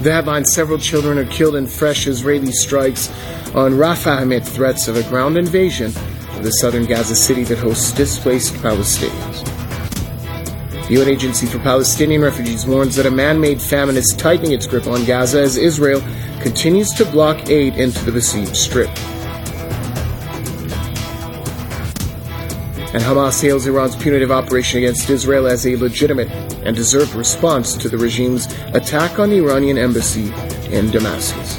The headline, several children are killed in fresh Israeli strikes on Rafah amid threats of a ground invasion of the southern Gaza city that hosts displaced Palestinians. The UN Agency for Palestinian Refugees warns that a man-made famine is tightening its grip on Gaza as Israel continues to block aid into the besieged strip. And Hamas hails Iran's punitive operation against Israel as a legitimate and deserved response to the regime's attack on the Iranian embassy in Damascus.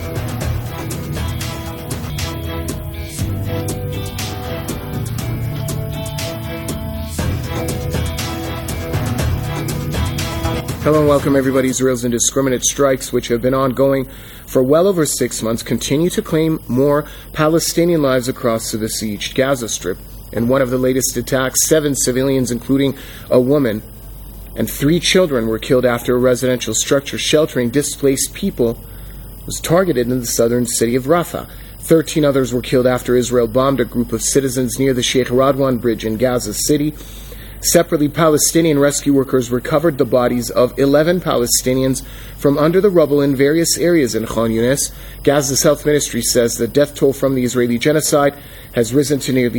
Hello and welcome everybody. Israel's indiscriminate strikes, which have been ongoing for well over 6 months, continue to claim more Palestinian lives across the besieged Gaza Strip. In one of the latest attacks, 7 civilians, including a woman, and 3 children were killed after a residential structure sheltering displaced people was targeted in the southern city of Rafah. 13 others were killed after Israel bombed a group of citizens near the Sheikh Radwan Bridge in Gaza City. Separately, Palestinian rescue workers recovered the bodies of 11 Palestinians from under the rubble in various areas in Khan Yunis. Gaza's health ministry says the death toll from the Israeli genocide has risen to nearly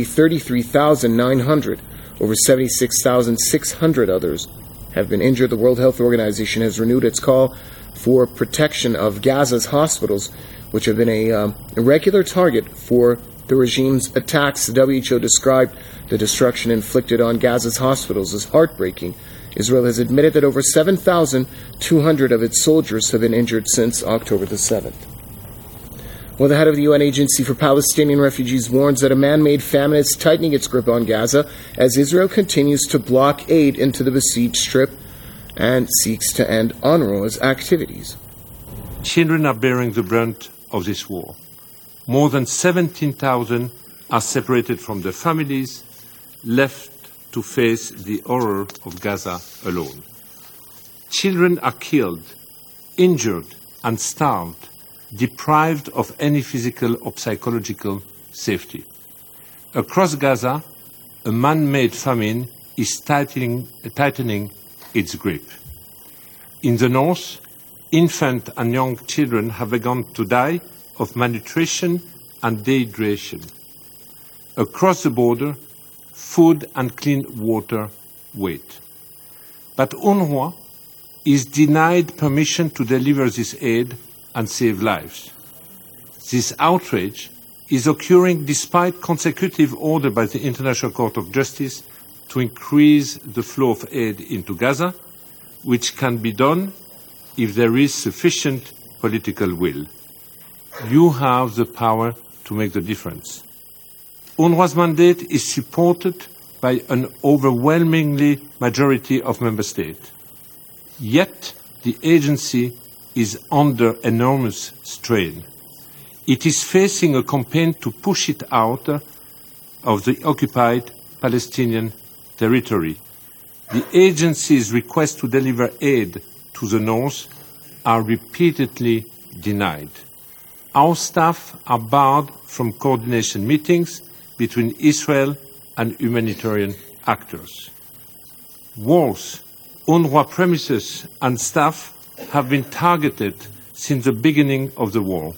33,900. Over 76,600 others have been injured. The World Health Organization has renewed its call for protection of Gaza's hospitals, which have been a regular target for the regime's attacks. The WHO described the destruction inflicted on Gaza's hospitals as heartbreaking. Israel has admitted that over 7,200 of its soldiers have been injured since October the 7th. Well, the head of the UN Agency for Palestinian Refugees warns that a man-made famine is tightening its grip on Gaza as Israel continues to block aid into the besieged strip and seeks to end UNRWA's activities. Children are bearing the brunt of this war. More than 17,000 are separated from their families, left to face the horror of Gaza alone. Children are killed, injured, and starved, deprived of any physical or psychological safety. Across Gaza, a man-made famine is tightening its grip. In the north, infant and young children have begun to die of malnutrition and dehydration. Across the border, food and clean water wait. But UNRWA is denied permission to deliver this aid and save lives. This outrage is occurring despite consecutive order by the International Court of Justice to increase the flow of aid into Gaza, which can be done if there is sufficient political will. You have the power to make the difference. UNRWA's mandate is supported by an overwhelmingly majority of member states. Yet, the agency is under enormous strain. It is facing a campaign to push it out of the occupied Palestinian territory. The agency's requests to deliver aid to the north are repeatedly denied. Our staff are barred from coordination meetings between Israel and humanitarian actors. Worse, UNRWA premises and staff have been targeted since the beginning of the war.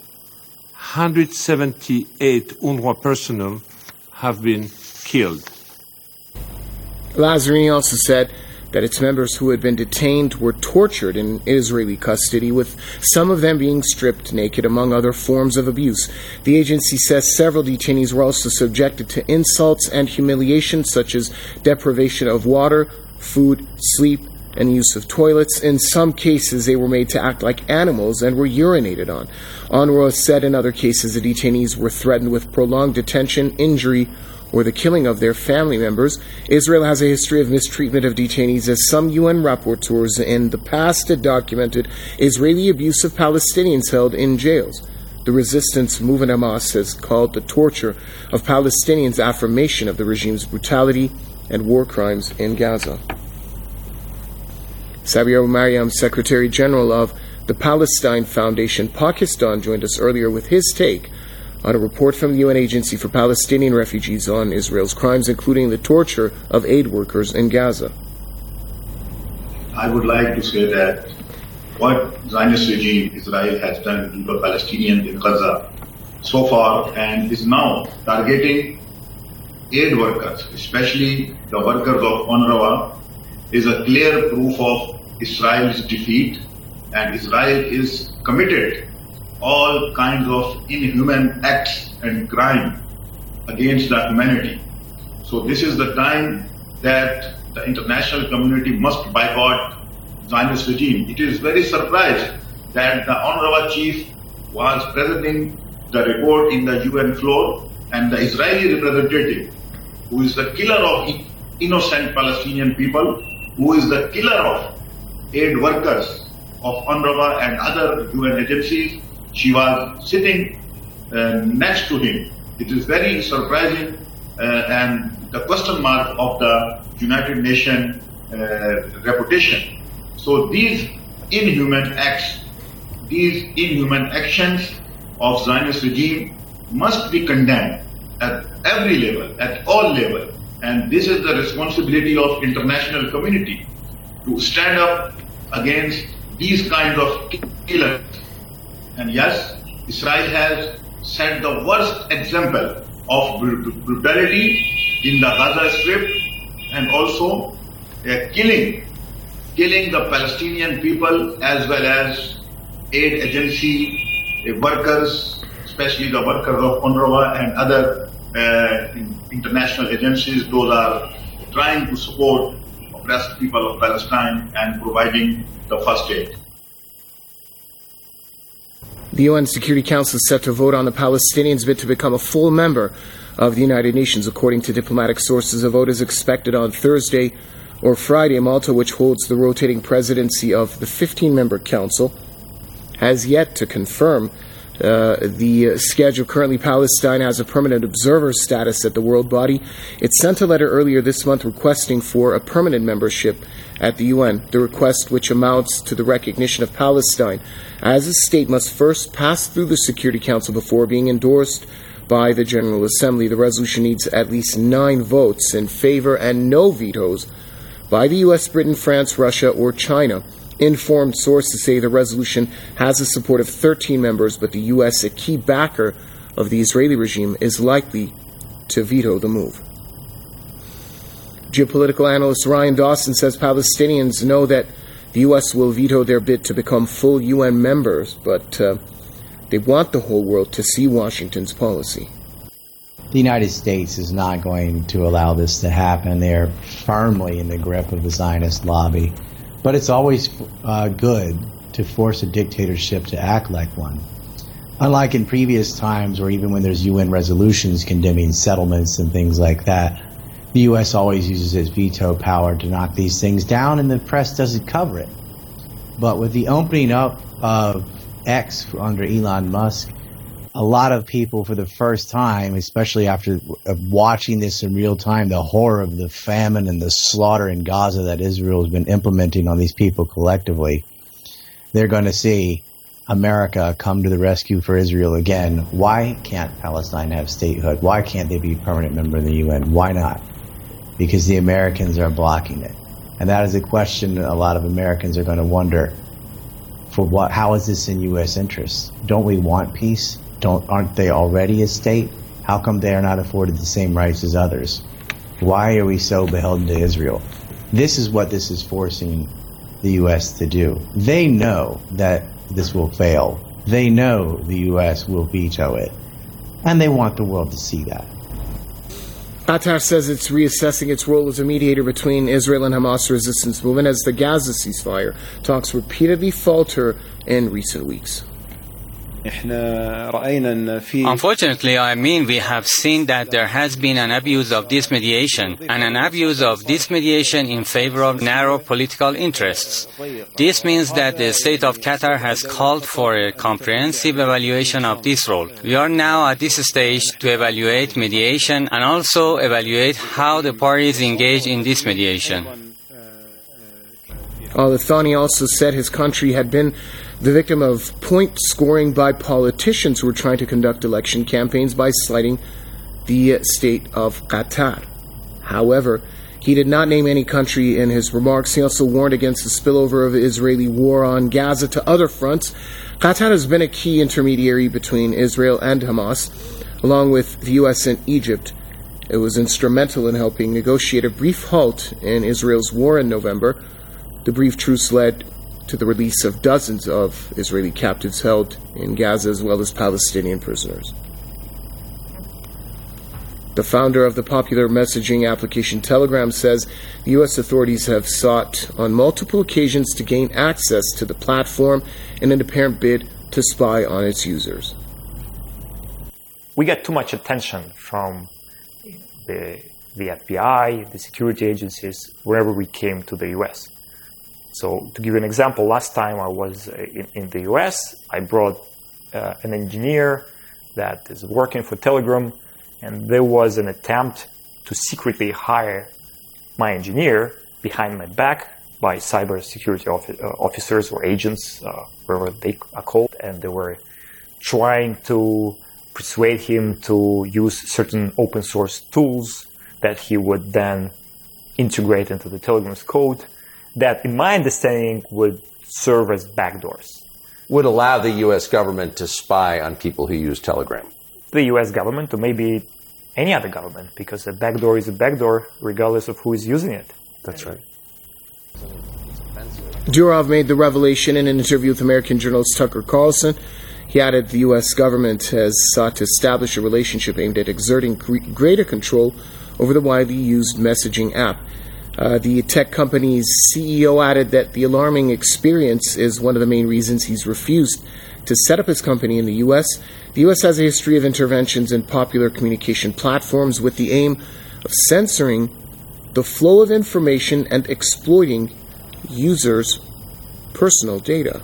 178 UNRWA personnel have been killed. Lazzarini also said that its members who had been detained were tortured in Israeli custody, with some of them being stripped naked, among other forms of abuse. The agency says several detainees were also subjected to insults and humiliation, such as deprivation of water, food, sleep, and use of toilets. In some cases, they were made to act like animals and were urinated on. UNRWA said in other cases the detainees were threatened with prolonged detention, injury, or the killing of their family members. Israel has a history of mistreatment of detainees, as some UN rapporteurs in the past had documented Israeli abuse of Palestinians held in jails. The resistance movement Hamas has called the torture of Palestinians affirmation of the regime's brutality and war crimes in Gaza. Sabir Mariam, Secretary General of the Palestine Foundation Pakistan, joined us earlier with his take on a report from the UN Agency for Palestinian Refugees on Israel's crimes, including the torture of aid workers in Gaza. I would like to say that what Zionist regime Israel has done to the Palestinians in Gaza so far, and is now targeting aid workers, especially the workers of UNRWA, is a clear proof of Israel's defeat, and Israel is committed all kinds of inhuman acts and crime against the humanity. So this is the time that the international community must boycott Zionist regime. It is very surprised that the UNRWA chief was presenting the report in the UN floor, and the Israeli representative, who is the killer of innocent Palestinian people, who is the killer of aid workers of UNRWA and other UN agencies, she was sitting next to him. It is very surprising and the question mark of the United Nations reputation. So these inhuman acts, these inhuman actions of Zionist regime must be condemned at every level, at all levels. And this is the responsibility of international community to stand up against these kinds of killers. And yes, Israel has set the worst example of brutality in the Gaza Strip, and also killing the Palestinian people as well as aid agency workers, especially the workers of UNRWA and other international agencies. Those are trying to support oppressed people of Palestine and providing the first aid. The UN Security Council is set to vote on the Palestinians' bid to become a full member of the United Nations. According to diplomatic sources, a vote is expected on Thursday or Friday. Malta, which holds the rotating presidency of the 15-member council, has yet to confirm the schedule. Currently, Palestine has a permanent observer status at the World Body. It sent a letter earlier this month requesting for a permanent membership at the UN. The request, which amounts to the recognition of Palestine as a state, must first pass through the Security Council before being endorsed by the General Assembly. The resolution needs at least 9 votes in favor and no vetoes by the US, Britain, France, Russia, or China. Informed sources say the resolution has the support of 13 members, but the US, a key backer of the Israeli regime, is likely to veto the move. Geopolitical analyst Ryan Dawson says Palestinians know that the US will veto their bid to become full UN members, but they want the whole world to see Washington's policy. The United States is not going to allow this to happen. They're firmly in the grip of the Zionist lobby. But it's always good to force a dictatorship to act like one. Unlike in previous times, or even when there's UN resolutions condemning settlements and things like that, the U.S. always uses its veto power to knock these things down, and the press doesn't cover it. But with the opening up of X under Elon Musk, a lot of people for the first time, especially after watching this in real time, the horror of the famine and the slaughter in Gaza that Israel has been implementing on these people collectively, they're going to see America come to the rescue for Israel again. Why can't Palestine have statehood? Why can't they be a permanent member of the UN? Why not? Because the Americans are blocking it. And that is a question a lot of Americans are going to wonder. For what? How is this in U.S. interests? Don't we want peace? Aren't they already a state? How come they are not afforded the same rights as others? Why are we so beholden to Israel? This is what this is forcing the U.S. to do. They know that this will fail. They know the U.S. will veto it. And they want the world to see that. Qatar says it's reassessing its role as a mediator between Israel and Hamas resistance movement as the Gaza ceasefire talks repeatedly falter in recent weeks. Unfortunately, we have seen that there has been an abuse of this mediation, and an abuse of this mediation in favor of narrow political interests. This means that the state of Qatar has called for a comprehensive evaluation of this role. We are now at this stage to evaluate mediation and also evaluate how the parties engage in this mediation. Al-Thani also said his country had been the victim of point scoring by politicians who were trying to conduct election campaigns by slighting the state of Qatar. However, He did not name any country in his remarks. He also warned against the spillover of the Israeli war on Gaza to other fronts. Qatar has been a key intermediary between Israel and Hamas, along with the U.S. and Egypt. It was instrumental in helping negotiate a brief halt in Israel's war in November. The brief truce led to the release of dozens of Israeli captives held in Gaza, as well as Palestinian prisoners. The founder of the popular messaging application Telegram says the U.S. authorities have sought on multiple occasions to gain access to the platform in an apparent bid to spy on its users. We got too much attention from the FBI, the security agencies, wherever we came to the U.S. So to give you an example, last time I was in the U.S., I brought an engineer that is working for Telegram, and there was an attempt to secretly hire my engineer behind my back by cybersecurity officers or agents, wherever they are called, and they were trying to persuade him to use certain open source tools that he would then integrate into the Telegram's code that, in my understanding, would serve as backdoors. Would allow the U.S. government to spy on people who use Telegram. The U.S. government, or maybe any other government, because a backdoor is a backdoor regardless of who is using it. That's right. Durov made the revelation in an interview with American journalist Tucker Carlson. He added the U.S. government has sought to establish a relationship aimed at exerting greater control over the widely used messaging app. The tech company's CEO added that the alarming experience is one of the main reasons he's refused to set up his company in the U.S. The U.S. has a history of interventions in popular communication platforms with the aim of censoring the flow of information and exploiting users' personal data.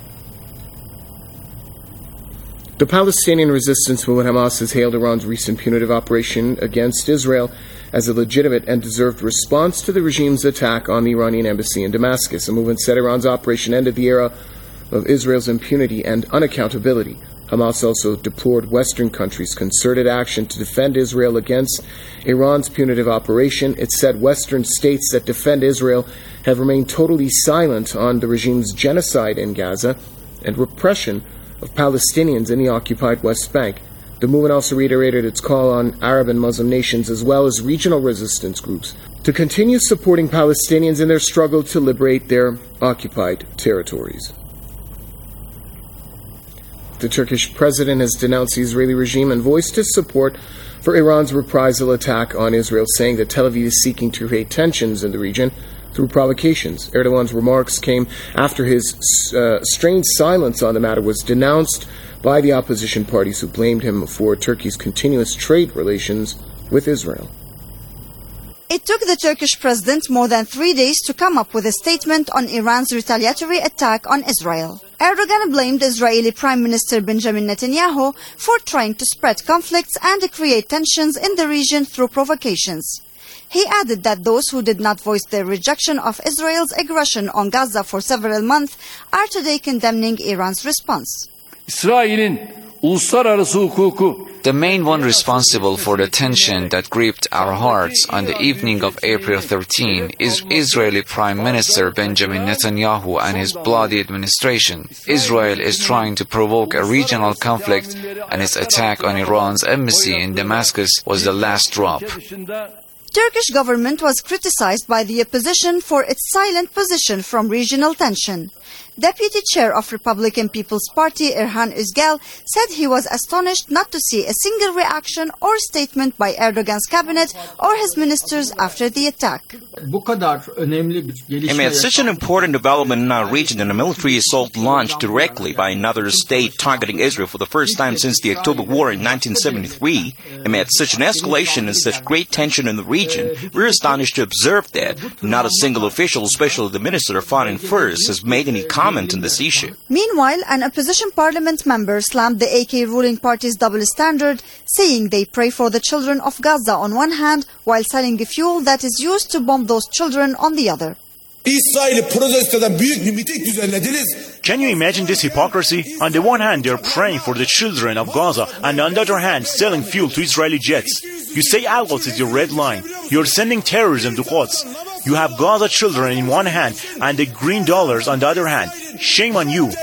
The Palestinian resistance movement Hamas has hailed Iran's recent punitive operation against Israel as a legitimate and deserved response to the regime's attack on the Iranian embassy in Damascus. The movement said Iran's operation ended the era of Israel's impunity and unaccountability. Hamas also deplored Western countries' concerted action to defend Israel against Iran's punitive operation. It said Western states that defend Israel have remained totally silent on the regime's genocide in Gaza and repression of Palestinians in the occupied West Bank. The movement also reiterated its call on Arab and Muslim nations as well as regional resistance groups to continue supporting Palestinians in their struggle to liberate their occupied territories. The Turkish president has denounced the Israeli regime and voiced his support for Iran's reprisal attack on Israel, saying that Tel Aviv is seeking to create tensions in the region through provocations. Erdogan's remarks came after his strained silence on the matter was denounced by the opposition parties who blamed him for Turkey's continuous trade relations with Israel. It took the Turkish president more than 3 days to come up with a statement on Iran's retaliatory attack on Israel. Erdogan blamed Israeli Prime Minister Benjamin Netanyahu for trying to spread conflicts and create tensions in the region through provocations. He added that those who did not voice their rejection of Israel's aggression on Gaza for several months are today condemning Iran's response. The main one responsible for the tension that gripped our hearts on the evening of April 13 is Israeli Prime Minister Benjamin Netanyahu and his bloody administration. Israel is trying to provoke a regional conflict, and its attack on Iran's embassy in Damascus was the last drop. Turkish government was criticized by the opposition for its silent position from regional tension. Deputy Chair of Republican People's Party, Erhan Özgal, said he was astonished not to see a single reaction or statement by Erdogan's cabinet or his ministers after the attack. Amid such an important development in our region and a military assault launched directly by another state targeting Israel for the first time since the October War in 1973, amid such an escalation and such great tension in the region, we're astonished to observe that not a single official, especially the Minister of Foreign Affairs, has made any comment on this issue. Meanwhile, an opposition parliament member slammed the AK ruling party's double standard, saying they pray for the children of Gaza on one hand while selling fuel that is used to bomb those children on the other. Can you imagine this hypocrisy? On the one hand, they're praying for the children of Gaza, and on the other hand, selling fuel to Israeli jets. You say Al-Quds is your red line. You're sending terrorism to Quds. You have Gaza children in one hand and the green dollars on the other hand. Shame on you.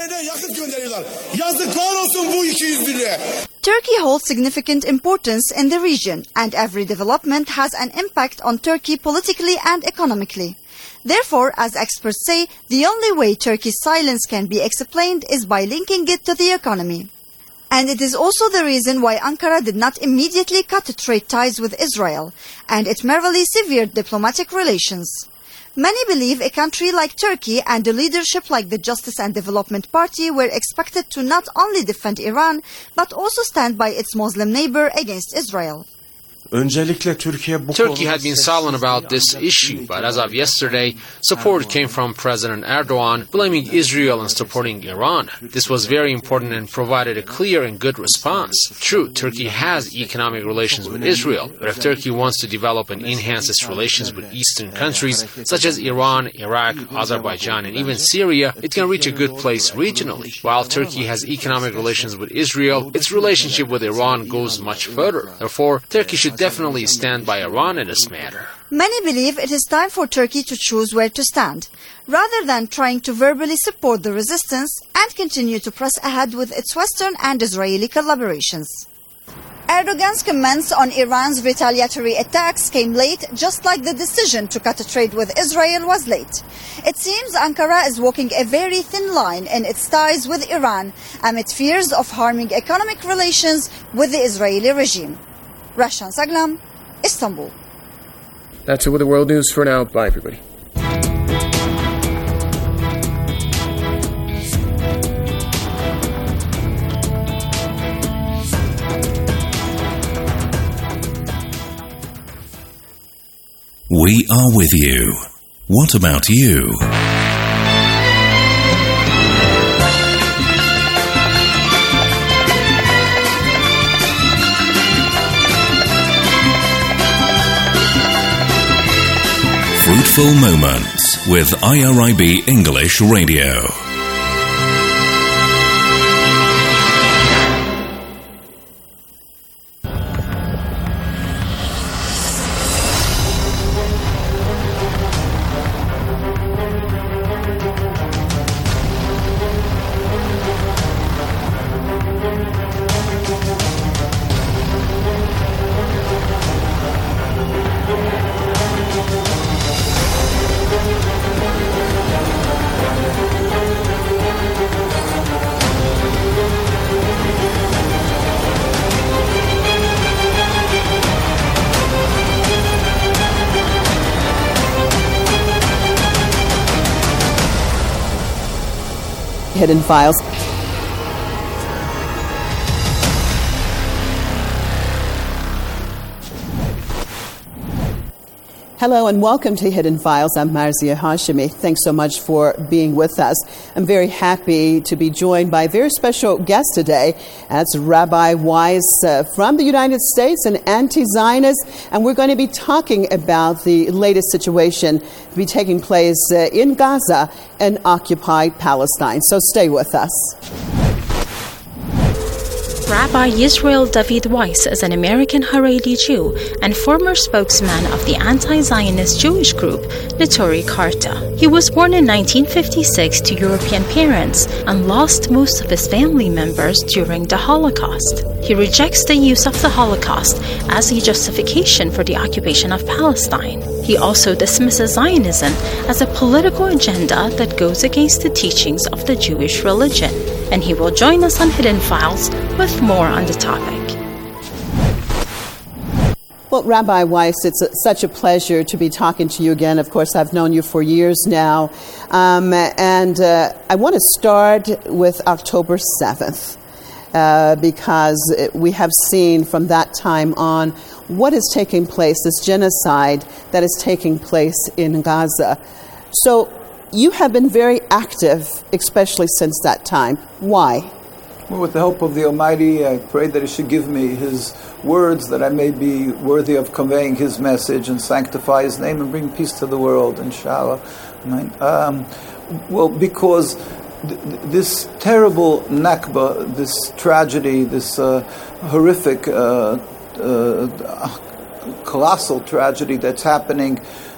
Turkey holds significant importance in the region, and every development has an impact on Turkey politically and economically. Therefore, as experts say, the only way Turkey's silence can be explained is by linking it to the economy. And it is also the reason why Ankara did not immediately cut trade ties with Israel, and it merely severed diplomatic relations. Many believe a country like Turkey and a leadership like the Justice and Development Party were expected to not only defend Iran, but also stand by its Muslim neighbor against Israel. Turkey had been silent about this issue, but as of yesterday, support came from President Erdogan, blaming Israel and supporting Iran. This was very important and provided a clear and good response. True, Turkey has economic relations with Israel, but if Turkey wants to develop and enhance its relations with Eastern countries, such as Iran, Iraq, Azerbaijan, and even Syria, it can reach a good place regionally. While Turkey has economic relations with Israel, its relationship with Iran goes much further. Therefore, Turkey should definitely stand by Iran in this matter. Many believe it is time for Turkey to choose where to stand, rather than trying to verbally support the resistance and continue to press ahead with its Western and Israeli collaborations. Erdogan's comments on Iran's retaliatory attacks came late, just like the decision to cut trade with Israel was late. It seems Ankara is walking a very thin line in its ties with Iran, amid fears of harming economic relations with the Israeli regime. Rashan Saglam, Istanbul. That's it with the world news for now. Bye, everybody. We are with you. What about you? Fruitful Moments with IRIB English Radio. Hidden Files. Hello and welcome to Hidden Files. I'm Marzia Hashemi. Thanks so much for being with us. I'm very happy to be joined by a very special guest today. That's Rabbi Weiss from the United States, an anti-Zionist, and we're going to be talking about the latest situation to be taking place in Gaza and occupied Palestine. So stay with us. Rabbi Yisrael David Weiss is an American Haredi Jew and former spokesman of the anti-Zionist Jewish group Neturei Karta. He was born in 1956 to European parents and lost most of his family members during the Holocaust. He rejects the use of the Holocaust as a justification for the occupation of Palestine. He also dismisses Zionism as a political agenda that goes against the teachings of the Jewish religion. And he will join us on Hidden Files with more on the topic. Well, Rabbi Weiss, it's such a pleasure to be talking to you again. Of course, I've known you for years now. And I want to start with October 7th because we have seen from that time on what is taking place, this genocide that is taking place in Gaza. So you have been very active, especially since that time. Why? Well, with the help of the Almighty, I pray that He should give me His words, that I may be worthy of conveying His message and sanctify His name and bring peace to the world, inshallah. Right? Well, because this terrible Nakba, this tragedy, this horrific, colossal tragedy that's happening,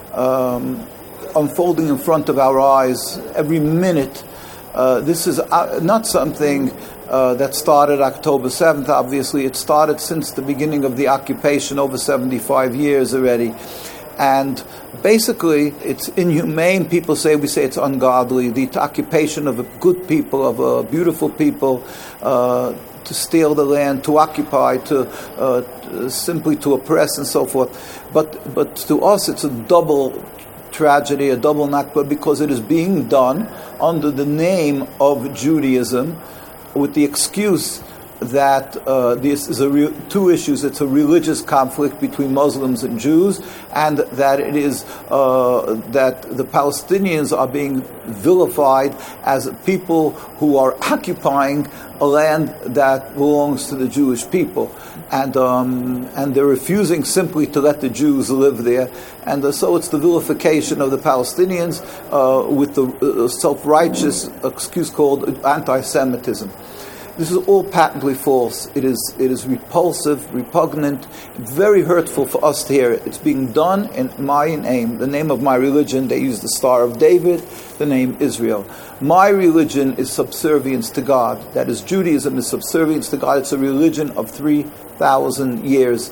unfolding in front of our eyes every minute, this is not something that started October 7th, obviously. It started since the beginning of the occupation, over 75 years already. And basically, it's inhumane. We say it's ungodly. The occupation of a good people, of a beautiful people, to steal the land, to occupy, to simply to oppress and so forth. But to us, it's a double tragedy, a double Nakba, because it is being done under the name of Judaism, with the excuse that this is two issues. It's a religious conflict between Muslims and Jews, and that it is that the Palestinians are being vilified as people who are occupying a land that belongs to the Jewish people, and they're refusing simply to let the Jews live there, and so it's the vilification of the Palestinians with the self-righteous excuse called anti-Semitism. This is all patently false. It is repulsive, repugnant, very hurtful for us to hear it. It's being done in my name, the name of my religion. They use the Star of David, the name Israel. My religion is subservience to God. That is, Judaism is subservience to God. It's a religion of 3,000 years.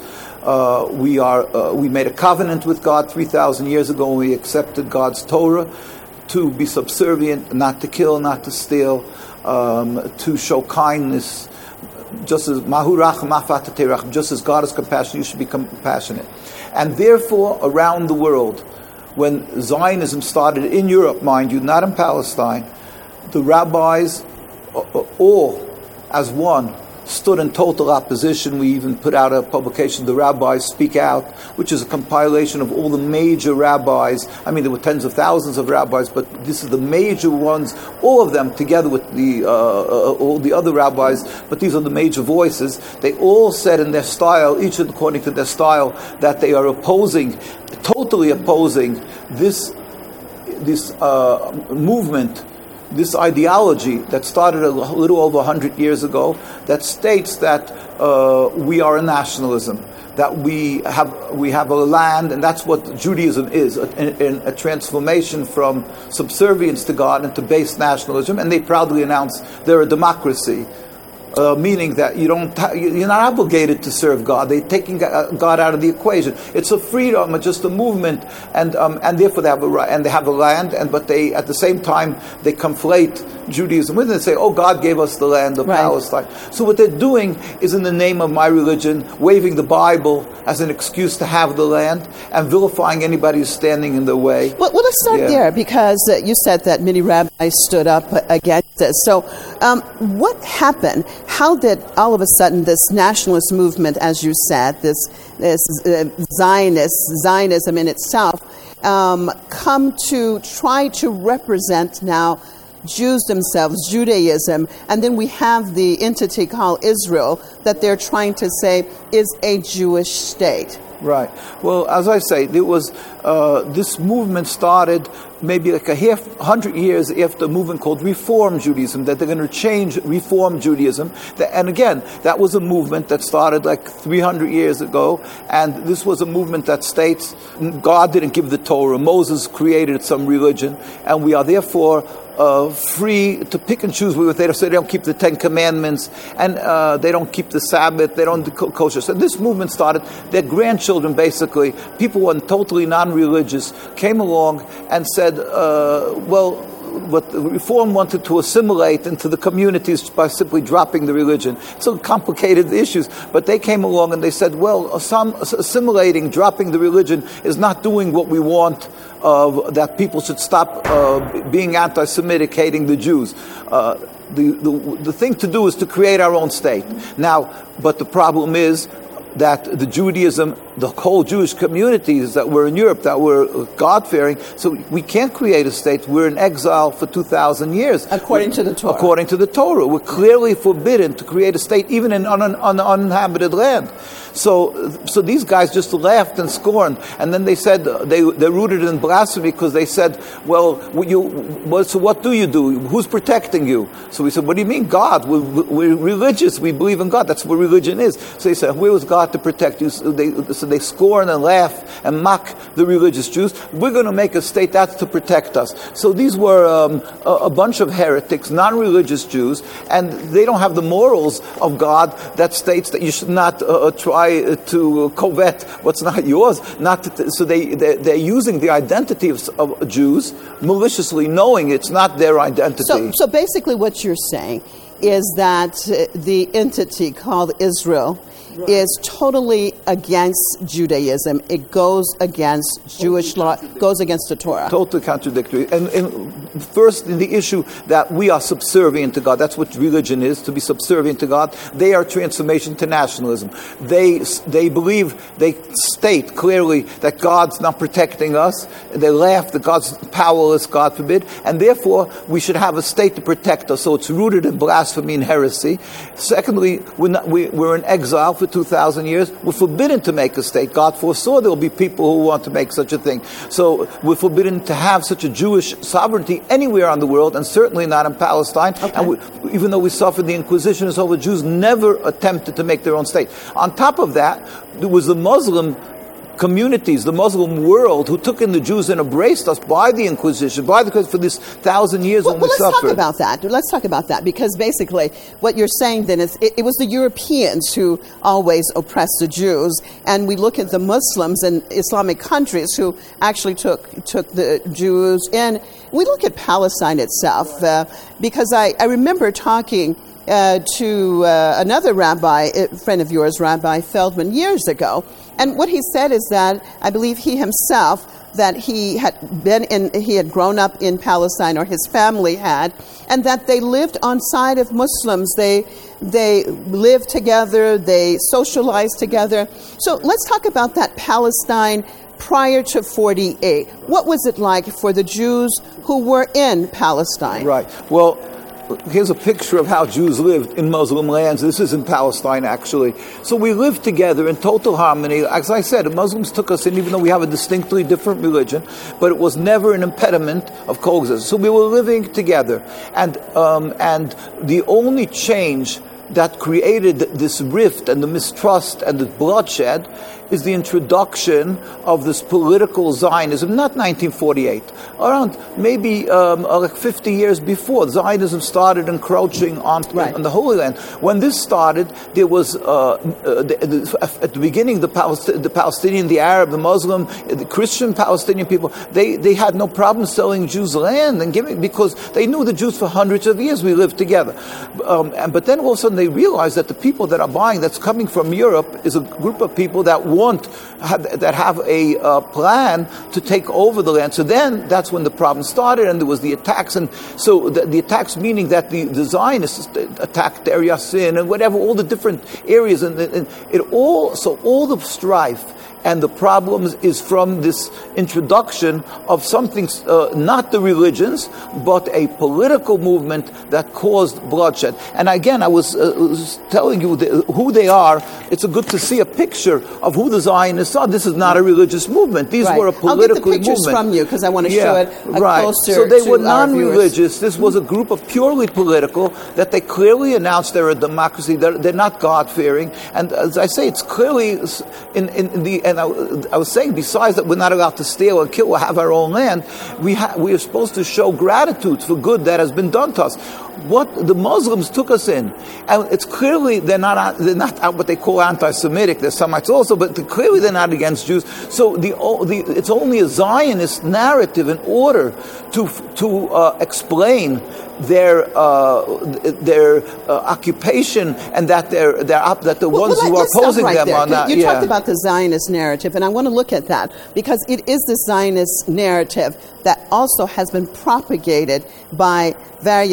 We made a covenant with God 3,000 years ago when we accepted God's Torah to be subservient, not to kill, not to steal, to show kindness, just as just as God is compassionate, you should be compassionate. And therefore, around the world, when Zionism started in Europe, mind you, not in Palestine, the rabbis, all as one, stood in total opposition. We even put out a publication, The Rabbis Speak Out, which is a compilation of all the major rabbis. I mean, there were tens of thousands of rabbis, but this is the major ones, all of them together with all the other rabbis, but these are the major voices. They all said in their style, each according to their style, that they are totally opposing this movement, this ideology that started a little over 100 years ago, that states that we are a nationalism, that we have a land, and that's what Judaism is, a transformation from subservience to God into base nationalism, and they proudly announce they're a democracy. Meaning that you're not obligated to serve God. They're taking God out of the equation. It's a freedom, it's just a movement, and therefore they have a right, and they have a land, but they at the same time they conflate Judaism with it and say, "Oh, God gave us the land of Palestine." So what they're doing is, in the name of my religion, waving the Bible as an excuse to have the land and vilifying anybody who's standing in their way. Well, let's start there, because you said that many rabbis stood up against this. So, what happened? How did all of a sudden this nationalist movement, as you said, this Zionism in itself, come to try to represent now Jews themselves, Judaism, and then we have the entity called Israel that they're trying to say is a Jewish state? Right. Well, as I say, there was this movement started maybe like 100 years after a movement called Reform Judaism, that they're going to change Reform Judaism. And again, that was a movement that started like 300 years ago, and this was a movement that states God didn't give the Torah, Moses created some religion, and we are therefore free to pick and choose what they don't say. They don't keep the 10 Commandments, and they don't keep the Sabbath, they don't do kosher. So this movement started. Their grandchildren, basically, people who were totally non-religious, came along and said, what the Reform wanted to assimilate into the communities by simply dropping the religion. So complicated issues. But they came along and they said, well, some assimilating, dropping the religion is not doing what we want, that people should stop being anti-Semitic, hating the Jews. The thing to do is to create our own state. Now, but the problem is that the Judaism the whole Jewish communities that were in Europe that were God-fearing. So we can't create a state. We're in exile for 2,000 years. According to the Torah. According to the Torah. We're clearly forbidden to create a state even on an uninhabited land. So these guys just laughed and scorned. And then they said, they're rooted in blasphemy because they said, well, so what do you do? Who's protecting you? So we said, what do you mean God? We're religious. We believe in God. That's what religion is. So they said, where was God to protect you? So they scorn and laugh and mock the religious Jews. We're going to make a state that's to protect us. So these were a bunch of heretics, non-religious Jews, and they don't have the morals of God that states that you should not try to covet what's not yours. So they're using the identity of Jews maliciously, knowing it's not their identity. So basically what you're saying is that the entity called Israel is totally against Judaism. It goes against Jewish law, goes against the Torah. Totally contradictory. And first, in the issue that we are subservient to God, that's what religion is, to be subservient to God. They are transformation to nationalism. They state clearly that God's not protecting us. They laugh that God's powerless, God forbid, and therefore we should have a state to protect us. So it's rooted in blasphemy and heresy. Secondly, we're in exile for 2,000 years. We're forbidden to make a state. God foresaw there will be people who want to make such a thing. So we're forbidden to have such a Jewish sovereignty anywhere on the world, and certainly not in Palestine. Okay. And even though we suffered the Inquisition and so the Jews never attempted to make their own state. On top of that, there was the Muslim communities, the Muslim world, who took in the Jews and embraced us by the Inquisition, for this 1,000 years when we suffered. Let's talk about that, because basically what you're saying then is it was the Europeans who always oppressed the Jews, and we look at the Muslims and Islamic countries who actually took the Jews in. We look at Palestine itself, because I remember talking to another rabbi, a friend of yours, Rabbi Feldman, years ago. And what he said is that I believe he himself, that he had grown up in Palestine, or his family had, and that they lived on side of Muslims. They lived together, they socialized together. So let's talk about that Palestine prior to 48. What was it like for the Jews who were in Palestine? Right. Well, here's a picture of how Jews lived in Muslim lands. This is in Palestine, actually. So we lived together in total harmony. As I said, the Muslims took us in, even though we have a distinctly different religion, but it was never an impediment of coexistence. So we were living together. And the only change that created this rift and the mistrust and the bloodshed is the introduction of this political Zionism, not 1948, around maybe like 50 years before. Zionism started encroaching on the Holy Land. When this started, there was, at the beginning, the Palestinian, the Arab, the Muslim, the Christian Palestinian people, they had no problem selling Jews land and giving, because they knew the Jews for hundreds of years. We lived together. But then all of a sudden they realized that the people that are buying, that's coming from Europe, is a group of people that have a plan to take over the land. So then that's when the problem started, and there was the attacks. And so the attacks, meaning that the Zionists attacked Deir Yassin and whatever, all the different areas, and all the strife and the problems is from this introduction of something, not the religions, but a political movement that caused bloodshed. And again, I was telling you who they are. It's good to see a picture of who the Zionists are. This is not a religious movement. These were a political movement. I'll get the pictures from you, because I want to show it closer. So they were non-religious. This was a group of purely political, that they clearly announced they're a democracy. They're not God-fearing. And as I say, it's clearly and I was saying, besides that we're not allowed to steal or kill or have our own land, we are supposed to show gratitude for good that has been done to us. What the Muslims took us in, and it's clearly they're not what they call anti-Semitic. There's Semites also, but clearly they're not against Jews. So it's only a Zionist narrative in order to explain their occupation, and that the ones who are opposing them are not. You talked about the Zionist narrative, and I want to look at that, because it is the Zionist narrative that also has been propagated by various Western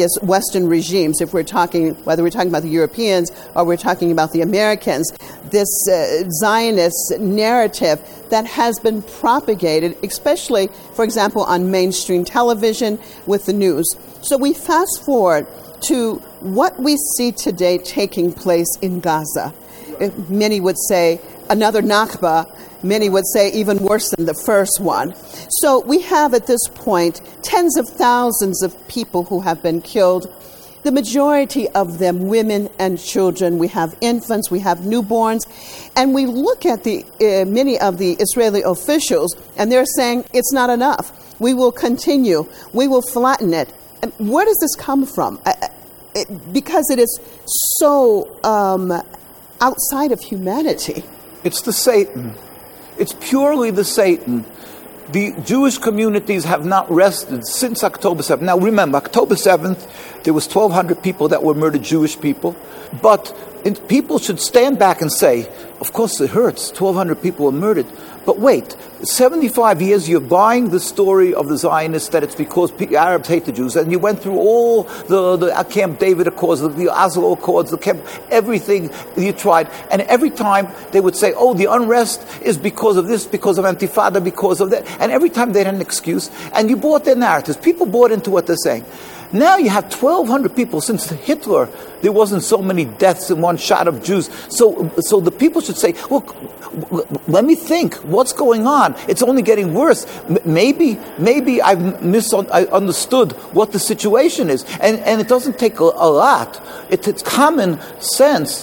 Western regimes, if we're talking, whether we're talking about the Europeans or we're talking about the Americans, this Zionist narrative that has been propagated, especially, for example, on mainstream television with the news. So we fast forward to what we see today taking place in Gaza. Many would say another Nakba. Many would say even worse than the first one. So we have at this point tens of thousands of people who have been killed. The majority of them women and children. We have infants, we have newborns. And we look at the many of the Israeli officials, and they're saying it's not enough. We will continue. We will flatten it. And where does this come from? Because it is so outside of humanity. It's the Satan. It's purely the Satan. The Jewish communities have not rested since October 7th. Now remember, October 7th, there was 1,200 people that were murdered, Jewish people. But people should stand back and say, of course it hurts, 1,200 people were murdered. But wait, 75 years you're buying the story of the Zionists that it's because Arabs hate the Jews, and you went through all the Camp David Accords, the Oslo Accords, everything you tried, and every time they would say, oh, the unrest is because of this, because of Intifada, because of that, and every time they had an excuse, and you bought their narratives. People bought into what they're saying. Now you have 1,200 people. Since Hitler, there wasn't so many deaths in one shot of Jews. So the people should say, look, let me think. What's going on? It's only getting worse. Maybe I've misunderstood what the situation is. And it doesn't take a lot. It's common sense.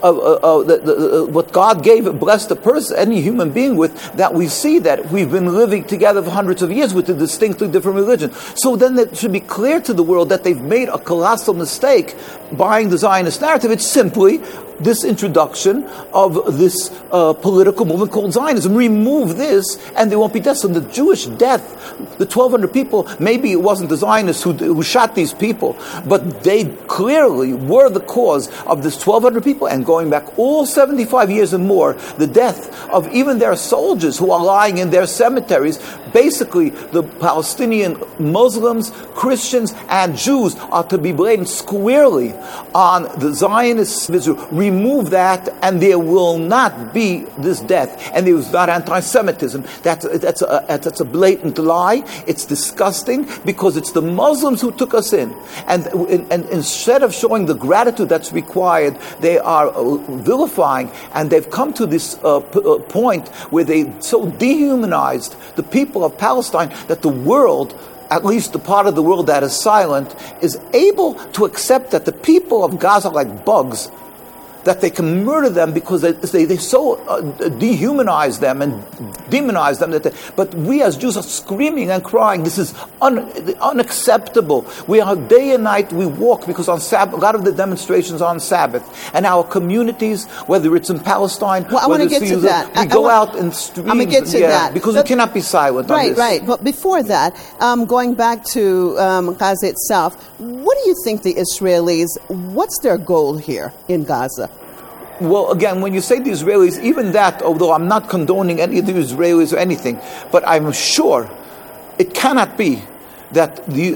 What God gave, blessed a person, any human being with, that we see that we've been living together for hundreds of years with a distinctly different religion. So then it should be clear to the world that they've made a colossal mistake buying the Zionist narrative. It's simply this introduction of this political movement called Zionism. Remove this and there won't be death. So the Jewish death, the 1,200 people, maybe it wasn't the Zionists who shot these people, but they clearly were the cause of this 1,200 people, and going back all 75 years and more, the death of even their soldiers who are lying in their cemeteries. Basically, the Palestinian Muslims, Christians, and Jews are to be blamed squarely on the Zionists of Israel. Remove that, and there will not be this death, and there is not anti-Semitism. That's a blatant lie. It's disgusting because it's the Muslims who took us in, and instead of showing the gratitude that's required, they are vilifying, and they've come to this point where they so dehumanized the people of Palestine that the world, at least the part of the world that is silent, is able to accept that the people of Gaza are like bugs, that they can murder them because they so dehumanize them and demonize them. But we as Jews are screaming and crying, this is unacceptable. We are day and night, we walk, because on Sabbath, a lot of the demonstrations are on Sabbath. And our communities, whether it's in Palestine, well, I want to get to that. We go out in streams. I'm going to get to that. Because we cannot be silent on this. Right. But before that, going back to Gaza itself, what do you think the Israelis, what's their goal here in Gaza? Well, again, when you say the Israelis, even that, although I'm not condoning any of the Israelis or anything, but I'm sure it cannot be that the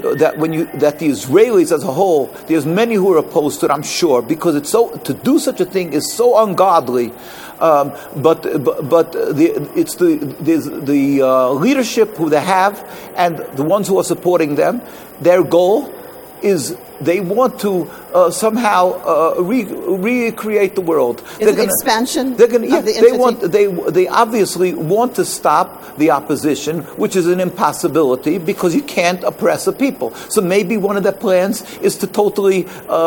Israelis as a whole, there's many who are opposed to it, I'm sure, because it's so, to do such a thing is so ungodly. But it's the leadership who they have and the ones who are supporting them. Their goal is they want to somehow recreate the world. Is it expansion? They're going to. They obviously want to stop the opposition, which is an impossibility because you can't oppress a people. So maybe one of their plans is to totally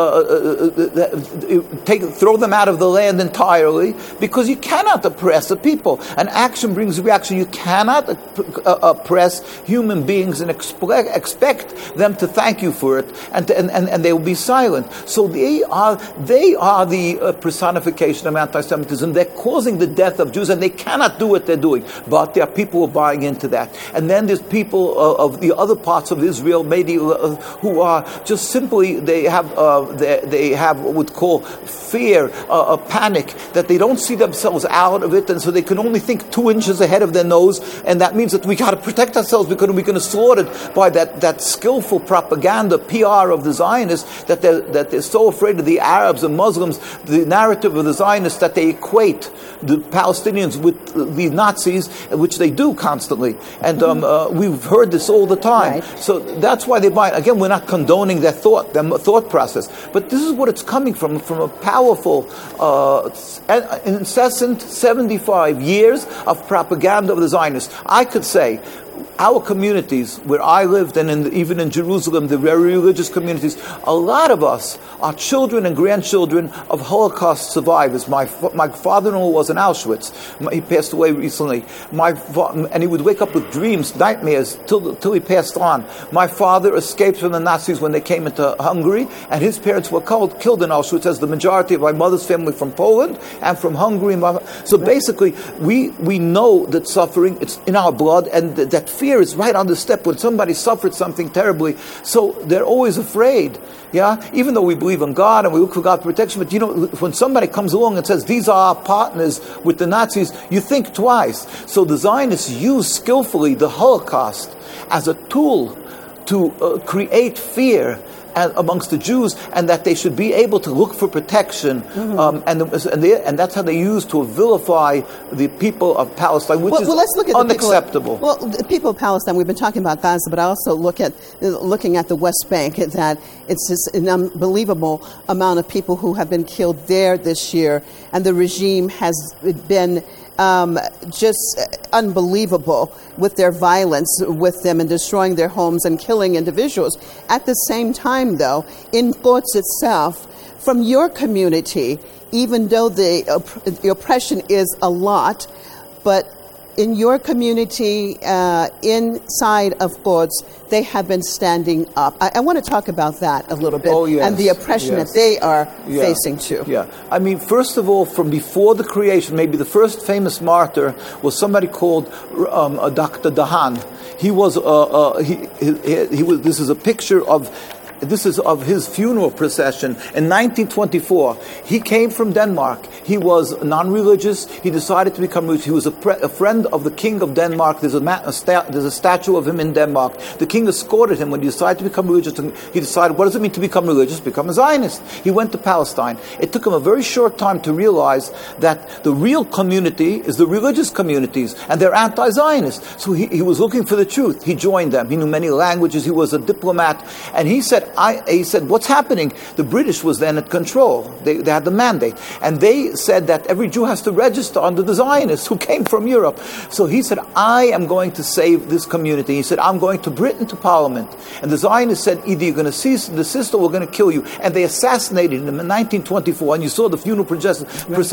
throw them out of the land entirely, because you cannot oppress a people. An action brings reaction. You cannot oppress human beings and expect them to thank you for it, and they will be silent. So they are the personification of anti-Semitism. They're causing the death of Jews, and they cannot do what they're doing. But there are people who are buying into that. And then there's people of the other parts of Israel, maybe who are just simply they have what would call fear, a panic, that they don't see themselves out of it, and so they can only think 2 inches ahead of their nose, and that means that we got to protect ourselves because we're going to be slaughtered by that skillful propaganda, PR of the Zionists. Zionists that they're so afraid of the Arabs and Muslims, the narrative of the Zionists, that they equate the Palestinians with the Nazis, which they do constantly. And we've heard this all the time. Right. So that's why they buy it. Again, we're not condoning their thought process. But this is what it's coming from a powerful, incessant 75 years of propaganda of the Zionists. I could say our communities, where I lived, and even in Jerusalem, the very religious communities, a lot of us are children and grandchildren of Holocaust survivors. My father-in-law was in Auschwitz. He passed away recently. And he would wake up with dreams, nightmares, till he passed on. My father escaped from the Nazis when they came into Hungary, and his parents were killed in Auschwitz, as the majority of my mother's family from Poland and from Hungary. So basically, we know that suffering, it's in our blood, and that fear is right on the step when somebody suffered something terribly. So they're always afraid. Yeah, even though we believe in God and we look for God's protection, but when somebody comes along and says these are our partners with the Nazis, you think twice. So the Zionists use skillfully the Holocaust as a tool to create fear amongst the Jews, and that they should be able to look for protection, and that's how they use to vilify the people of Palestine, which is let's look at unacceptable. The people of Palestine, we've been talking about Gaza, but I also looking at the West Bank, that it's just an unbelievable amount of people who have been killed there this year, and the regime has been just unbelievable with their violence with them and destroying their homes and killing individuals. At the same time, though, in Quds itself, from your community, even though the oppression is a lot, but in your community, inside of Quds, they have been standing up. I want to talk about that a little bit, and the oppression that they are facing too. Yeah, I mean, first of all, from before the creation, maybe the first famous martyr was somebody called Dr. Dahan. He was he was. This is a picture of. This is of his funeral procession. In 1924, he came from Denmark. He was non-religious. He decided to become religious. He was a friend of the King of Denmark. There's a statue of him in Denmark. The king escorted him when he decided to become religious. And he decided, what does it mean to become religious? Become a Zionist. He went to Palestine. It took him a very short time to realize that the real community is the religious communities, and they're anti-Zionist. So he was looking for the truth. He joined them. He knew many languages. He was a diplomat. And he said, what's happening? The British was then at control. They had the mandate. And they said that every Jew has to register under the Zionists who came from Europe. So he said, I am going to save this community. He said, I'm going to Britain to Parliament. And the Zionists said, either you're going to cease the sister or we're going to kill you. And they assassinated him in 1924. And you saw the funeral procession.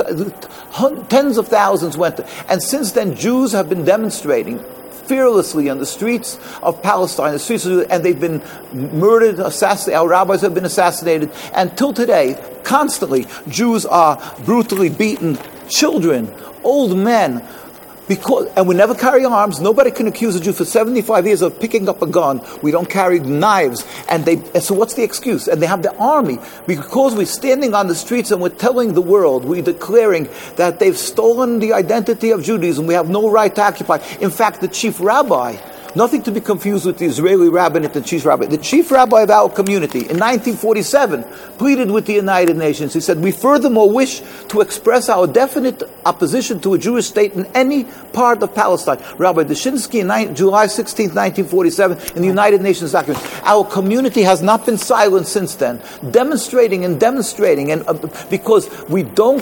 Tens of thousands went there. And since then, Jews have been demonstrating fearlessly on the streets of Palestine, and they've been murdered, assassinated. Our rabbis have been assassinated, and till today, constantly, Jews are brutally beaten. Children, old men. And we never carry arms. Nobody can accuse a Jew for 75 years of picking up a gun. We don't carry knives. And so what's the excuse? And they have the army. Because we're standing on the streets and we're telling the world, we're declaring that they've stolen the identity of Judaism. We have no right to occupy. In fact, the chief rabbi, nothing to be confused with the Israeli rabbinate and chief rabbi. The chief rabbi of our community in 1947 pleaded with the United Nations. He said, we furthermore wish to express our definite opposition to a Jewish state in any part of Palestine. Rabbi Dushinsky in July 16, 1947 in the United Nations document. Our community has not been silent since then, demonstrating, and because we do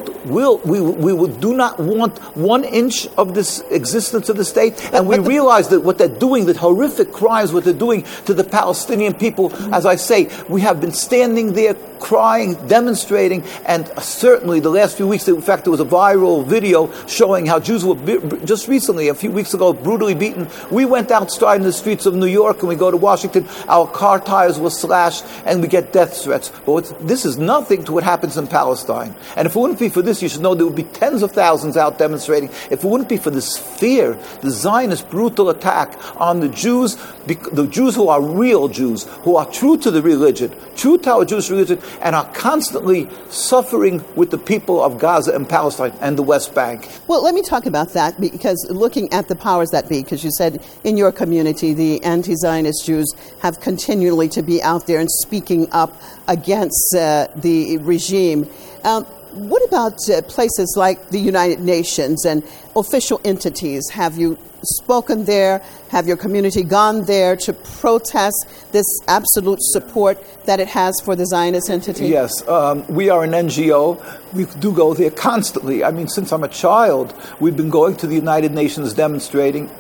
not want 1 inch of this existence of the state, and we realize that what they're doing, the horrific crimes, what they're doing to the Palestinian people, as I say, we have been standing there crying, demonstrating, and certainly the last few weeks, in fact, there was a viral video showing how Jews were just recently, a few weeks ago, brutally beaten. We went outside in the streets of New York and we go to Washington, our car tires were slashed and we get death threats. But this is nothing to what happens in Palestine. And if it wouldn't be for this, you should know there would be tens of thousands out demonstrating. If it wouldn't be for this fear, the Zionist brutal attack on on the Jews who are real Jews, who are true to the religion, true to our Jewish religion, and are constantly suffering with the people of Gaza and Palestine and the West Bank. Well, let me talk about that, because looking at the powers that be, because you said in your community the anti-Zionist Jews have continually to be out there and speaking up against the regime. What about places like the United Nations and official entities? Have you spoken there? Have your community gone there to protest this absolute support that it has for the Zionist entity? Yes, we are an NGO. We do go there constantly. I mean, since I'm a child, we've been going to the United Nations demonstrating.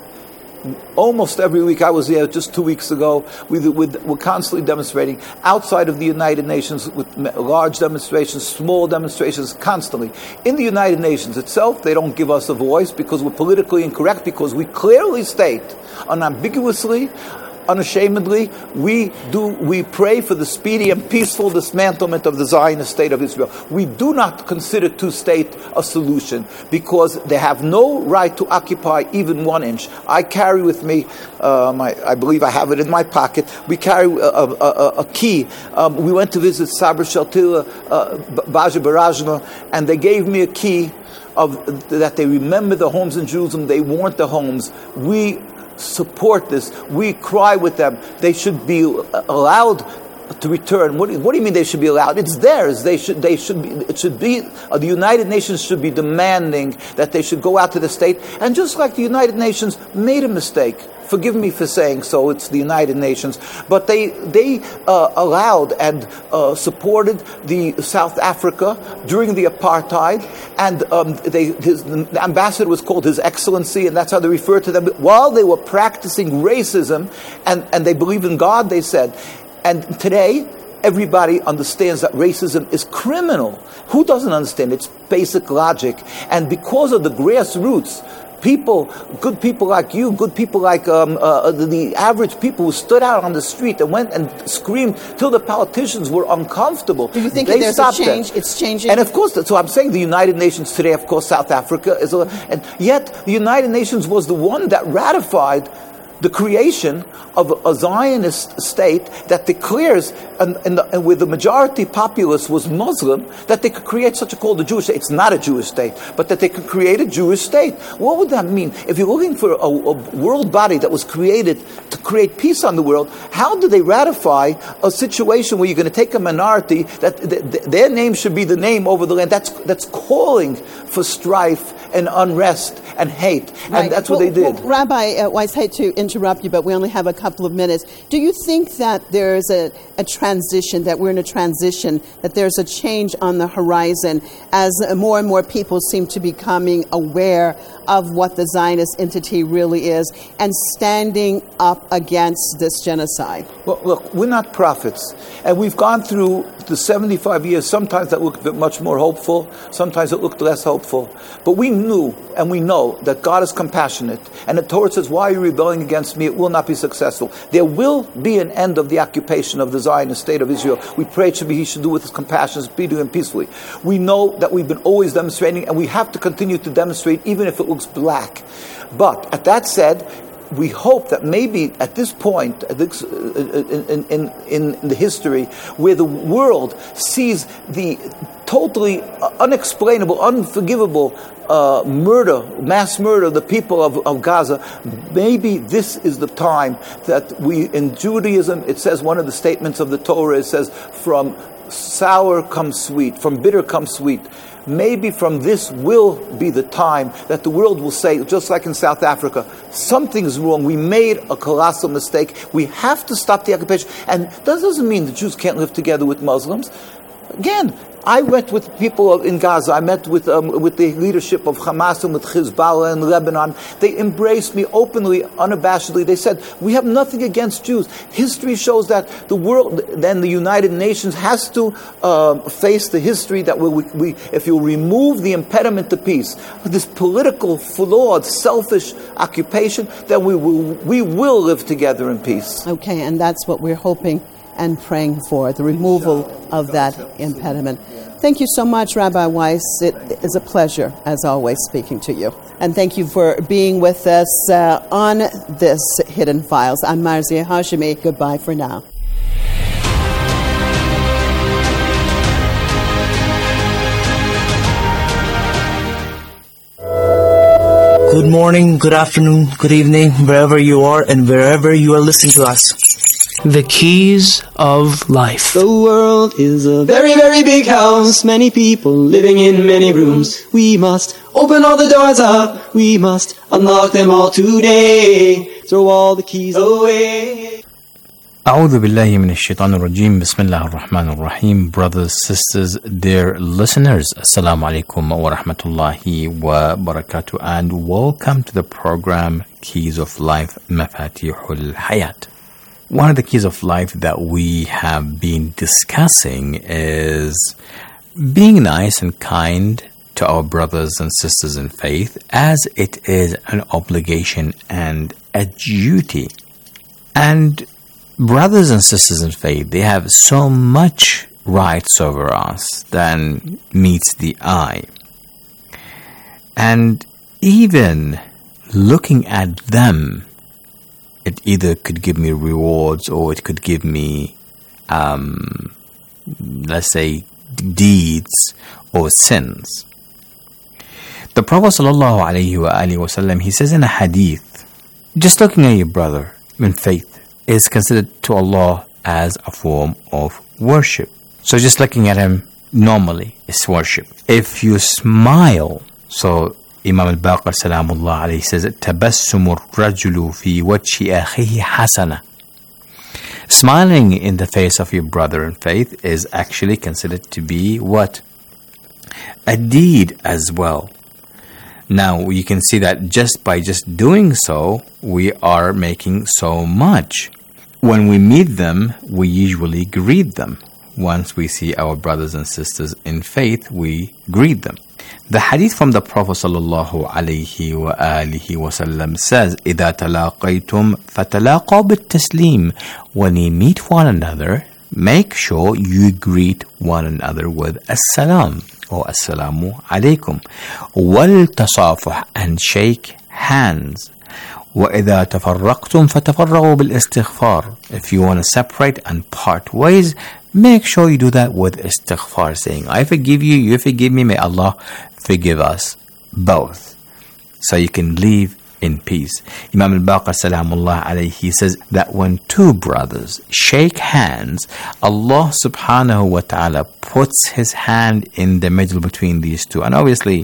Almost every week. I was there just 2 weeks ago. We're constantly demonstrating outside of the United Nations with large demonstrations, small demonstrations, constantly. In the United Nations itself, they don't give us a voice because we're politically incorrect, because we clearly state, unambiguously, unashamedly, we pray for the speedy and peaceful dismantlement of the Zionist state of Israel. We do not consider two-state a solution because they have no right to occupy even 1 inch. I carry with me, I believe I have it in my pocket, we carry a key. We went to visit Sabra Shaltila, Baja Barajna, and they gave me a key that they remember the homes in Jerusalem, they want the homes. We support this. We cry with them. They should be allowed to return. What do you mean they should be allowed? It's theirs. They should be. It should be. The United Nations should be demanding that they should go out to the state. And just like the United Nations made a mistake, forgive me for saying so, it's the United Nations, but they allowed and supported the South Africa during the apartheid, and the ambassador was called His Excellency, and that's how they referred to them, while they were practicing racism, and they believe in God, they said. And today, everybody understands that racism is criminal. Who doesn't understand? It's basic logic. And because of the grassroots, good people like you, good people like the average people who stood out on the street and went and screamed till the politicians were uncomfortable. Do you think there's a change? It's changing? And of course, so I'm saying the United Nations today, of course, South Africa is, and yet the United Nations was the one that ratified the creation of a Zionist state that declares, and where the majority populace was Muslim, that they could create such a called a Jewish state. It's not a Jewish state, but that they could create a Jewish state. What would that mean? If you're looking for a world body that was created to create peace on the world, how do they ratify a situation where you're going to take a minority, that their name should be the name over the land? That's calling for strife and unrest and hate. Right. And that's what they did. Well, Rabbi Weiss, hate to interrupt you, but we only have a couple of minutes. Do you think that there's a transition, that we're in a transition, that there's a change on the horizon as more and more people seem to be becoming aware of what the Zionist entity really is and standing up against this genocide? Well, look, we're not prophets. And we've gone through the 75 years. Sometimes that looked a bit much more hopeful. Sometimes it looked less hopeful. But we knew and we know that God is compassionate. And the Torah says, why are you rebelling against me? It will not be successful. There will be an end of the occupation of the Zionist state of Israel. We pray he should do with his compassion, speedily and peacefully. We know that we've been always demonstrating, and we have to continue to demonstrate even if it looks black. But at that said, we hope that maybe at this point in the history where the world sees the totally unexplainable, unforgivable mass murder of the people of Gaza, maybe this is the time that in Judaism, it says, one of the statements of the Torah, it says, from sour comes sweet, from bitter comes sweet. Maybe from this will be the time that the world will say, just like in South Africa, something's wrong. We made a colossal mistake. We have to stop the occupation. And that doesn't mean the Jews can't live together with Muslims. Again, I met with people in Gaza. I met with the leadership of Hamas and with Hezbollah in Lebanon. They embraced me openly, unabashedly. They said, we have nothing against Jews. History shows that the world, then the United Nations has to face the history that we if you remove the impediment to peace, this political, flawed, selfish occupation, then we will live together in peace. Okay, and that's what we're hoping and praying for the removal of that impediment. Thank you so much, Rabbi Weiss. It is a pleasure, as always, speaking to you. And thank you for being with us on this Hidden Files. I'm Marzia Hashemi. Goodbye for now. Good morning, good afternoon, good evening, wherever you are and wherever you are listening to us. The keys of life. The world is a very, very big house. Many people living in many rooms. We must open all the doors up. We must unlock them all today. Throw all the keys away. أعوذ بالله من الشيطان الرجيم. بسم الله الرحمن الرحيم. Brothers, sisters, dear listeners, Assalamu alaikum wa rahmatullahi wa barakatuh, and welcome to the program Keys of Life, Mafatihul Hayat. One of the keys of life that we have been discussing is being nice and kind to our brothers and sisters in faith, as it is an obligation and a duty. And brothers and sisters in faith, they have so much rights over us than meets the eye. And even looking at them, it either could give me rewards or it could give me, let's say, deeds or sins. The Prophet ﷺ, he says in a hadith, just looking at your brother in faith is considered to Allah as a form of worship. So just looking at him normally is worship. If you smile, so Imam al-Baqir salamullah alayhi says, تَبَسُّمُ الرَّجُلُ فِي وَجْهِ أَخِيهِ حَسَنًا. Smiling in the face of your brother in faith is actually considered to be what? A deed as well. Now you can see that just by just doing so, we are making so much. When we meet them, we usually greet them. Once we see our brothers and sisters in faith, we greet them. The hadith from the Prophet ﷺ says, إِذَا تَلَاقَيْتُمْ فَتَلَاقَوْا بِالتَّسْلِيمِ. When you meet one another, make sure you greet one another with as-salam or as-salamu alaykum. وَالْتَصَافُحْ, and shake hands. وَإِذَا تَفَرَّقْتُمْ فَتَفَرَّغُوا بِالْإِسْتِغْفَارِ. If you want to separate and part ways, make sure you do that with istighfar, saying, I forgive you, you forgive me, may Allah forgive us both. So you can live in peace. Imam al-Baqir salamullah alayhi, he says that when two brothers shake hands, Allah subhanahu wa ta'ala puts his hand in the middle between these two. And obviously,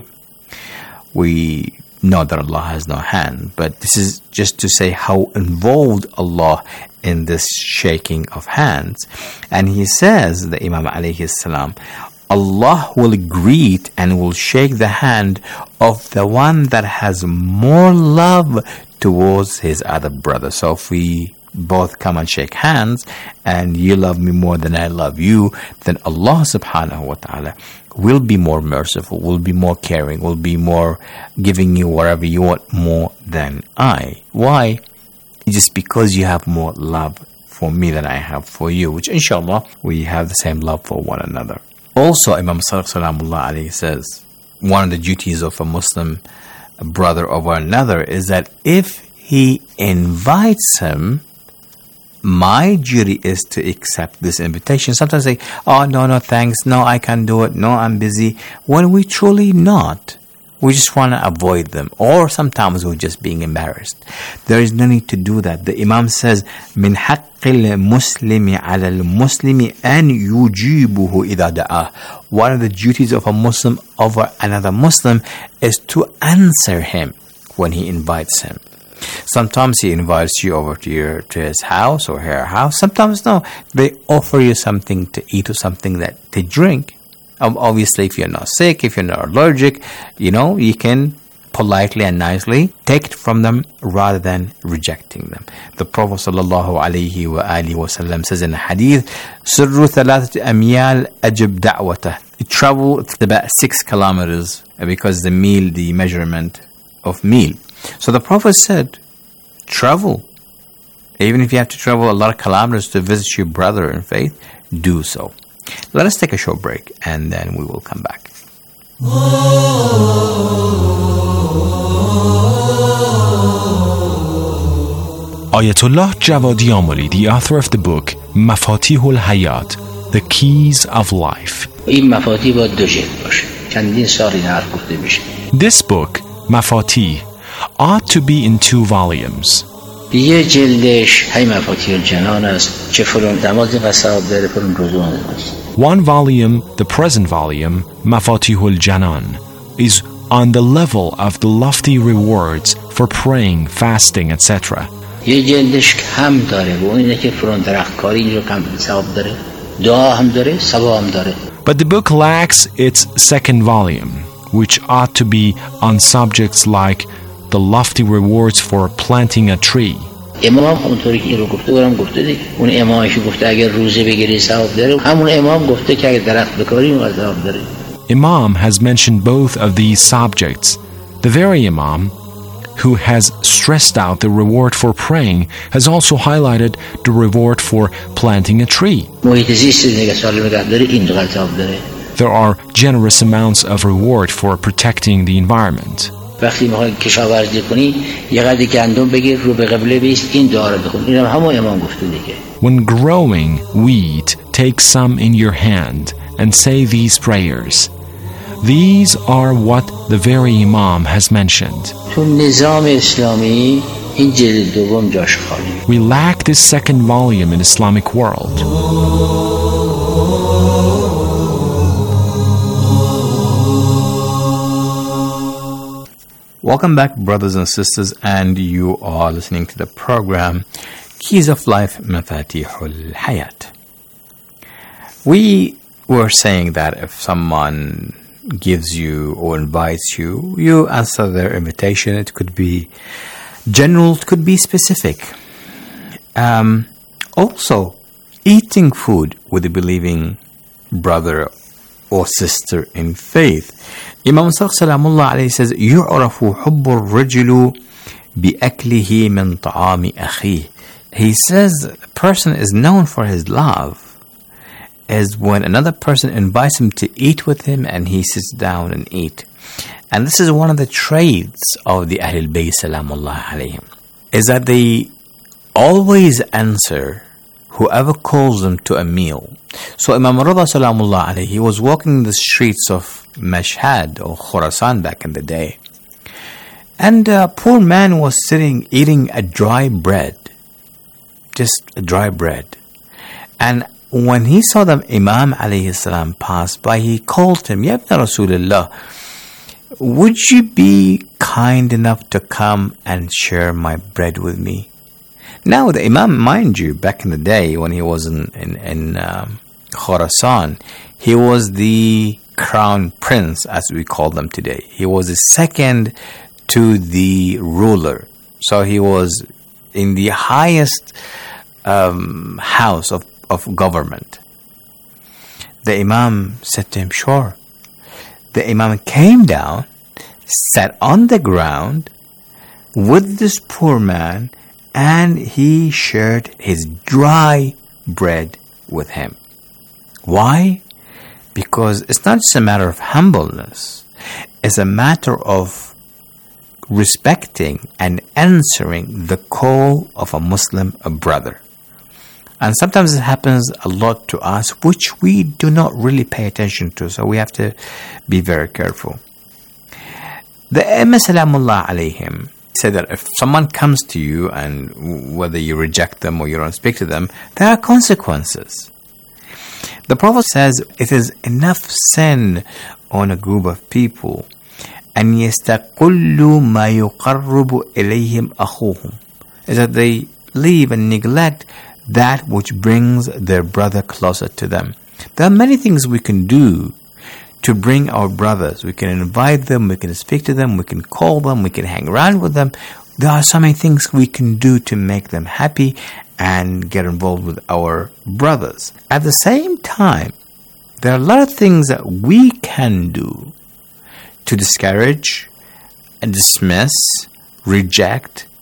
we know that Allah has no hand, but this is just to say how involved Allah in this shaking of hands. And he says, the Imam alayhi salam, Allah will greet and will shake the hand of the one that has more love towards his other brother. So if we both come and shake hands and you love me more than I love you, then Allah subhanahu wa ta'ala will be more merciful, will be more caring, will be more giving you whatever you want more than I. Why? Just because you have more love for me than I have for you, which inshallah we have the same love for one another. Also, Imam Sadiq salamullah alayhi says, one of the duties of a Muslim brother over another is that if he invites him, my duty is to accept this invitation. Sometimes say, oh, no, thanks. No, I can't do it. No, I'm busy. When we truly not, we just want to avoid them. Or sometimes we're just being embarrassed. There is no need to do that. The Imam says, من حق المسلم على المسلم أن يجيبه إذا دعاه. One of the duties of a Muslim over another Muslim is to answer him when he invites him. Sometimes he invites you over to his house or her house. Sometimes no. They offer you something to eat or something that to drink. Obviously, if you're not sick, if you're not allergic, you can politely and nicely take it from them rather than rejecting them. The Prophet ﷺ says in a hadith, "Sirru thalathat amyal ajib da'watah." Travel about 6 kilometers because the measurement of meal. So the Prophet said, travel Even if you have to travel a lot of kilometers to visit your brother in faith, do so. Let us take a short break, and then we will come back. Ayatollah Javadi Amoli, the author of the book Mafatihul Hayat, The Keys of Life. This book, Mafatih, ought to be in 2 volumes. One volume, the present volume, Mafatihul Janan, is on the level of the lofty rewards for praying, fasting, etc. یه جلدش کم داره و اینه که فرون درختکاری اینجا کم ثواب داره دعا هم داره ثواب هم داره. But the book lacks its second volume, which ought to be on subjects like the lofty rewards for planting a tree. امام اونطوری که این رو گفته برام گفته دیگه اون امامی که گفته اگر روزه بگیری ثواب داره همون امام گفته که اگر درخت بکاری اون ثواب داره. Imam has mentioned both of these subjects. The very Imam who has stressed out the reward for praying has also highlighted the reward for planting a tree. There are generous amounts of reward for protecting the environment. When growing wheat, take some in your hand and say these prayers. These are what the very Imam has mentioned. We lack this second volume in Islamic world. Welcome back, brothers and sisters, and you are listening to the program Keys of Life, Mafatihul Hayat. We were saying that if someone gives you or invites you, you answer their invitation. It could be general, it could be specific. Also, eating food with a believing brother or sister in faith. Imam Sadiq Salamullah alayhi says, يُعْرَفُ حُبُّ الرَّجُلُ بِأَكْلِهِ مِنْ طَعَامِ أَخِيهِ. He says the person is known for his love is when another person invites him to eat with him and he sits down and eat. And this is one of the traits of the Ahlul Bayt Salamullah alayhim, is that they always answer whoever calls them to a meal. So Imam Rida Salamullah alayhi, he was walking the streets of Mashhad or Khurasan back in the day. And a poor man was sitting eating a dry bread. Just a dry bread. And when he saw the Imam alayhi salam pass by, he called him, Ya Ibn Rasulullah, would you be kind enough to come and share my bread with me? Now the Imam, mind you, back in the day when he was in Khurasan, he was the crown prince, as we call them today. He was the second to the ruler. So he was in the highest house of government. The Imam said to him, sure. The Imam came down, sat on the ground with this poor man, and he shared his dry bread with him. Why? Because it's not just a matter of humbleness. It's a matter of respecting and answering the call of a Muslim brother. And sometimes it happens a lot to us, which we do not really pay attention to, so we have to be very careful. The Imam Salamullah alayhim said that if someone comes to you and whether you reject them or you don't speak to them, there are consequences. The Prophet says it is enough sin on a group of people أن يستقلوا ما يقرب إليهم أخوهم, is that they leave and neglect that which brings their brother closer to them. There are many things we can do to bring our brothers. We can invite them, we can speak to them, we can call them, we can hang around with them. There are so many things we can do to make them happy and get involved with our brothers. At the same time, there are a lot of things that we can do to discourage and dismiss, reject,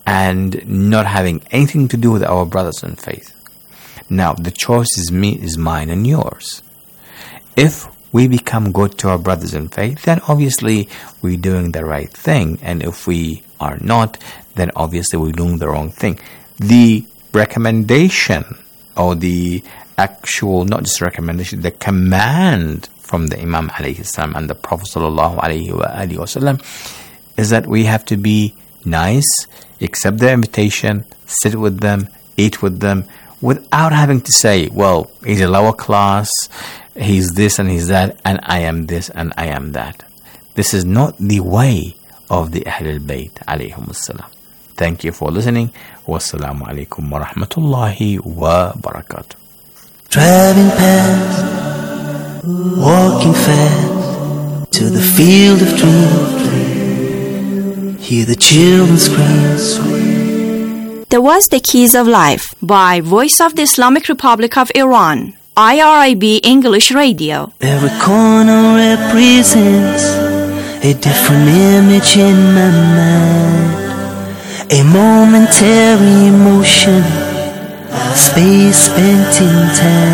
and not having anything to do with our brothers in faith. Now, the choice is mine and yours. If we become good to our brothers in faith, then obviously we're doing the right thing. And if we are not, then obviously we're doing the wrong thing. The recommendation, or the actual, not just recommendation, the command from the Imam alayhi salam and the Prophet sallallahu alayhi wa sallam is that we have to be nice, accept their invitation, sit with them, eat with them, without having to say, well, he's a lower class, he's this and he's that, and I am this and I am that. This is not the way of the Ahlul Bayt alayhum assalam. Thank you for listening. Wassalamu alaikum wa rahmatullahi wa barakatuh. Driving past, walking fast to the field of dreams. Hear the children scream. There was The Keys of Life by Voice of the Islamic Republic of Iran, IRIB English Radio. Every corner represents a different image in my mind. A momentary emotion, space spent in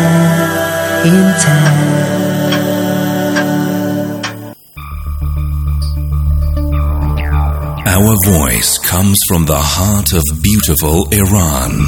time. Our voice comes from the heart of beautiful Iran.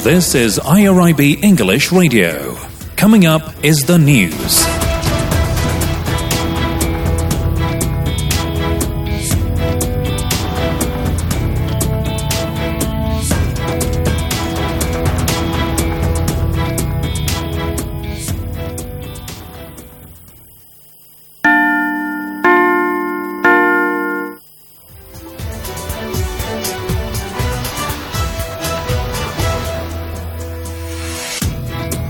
This is IRIB English Radio. Coming up is the news.